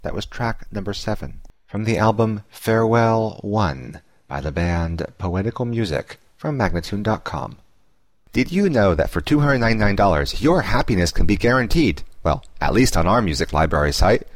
That was track number 7 from the album Farewell 1 by the band Poetical Music from Magnatune.com. Did you know that for $299 your happiness can be guaranteed? Well, at least on our music library site.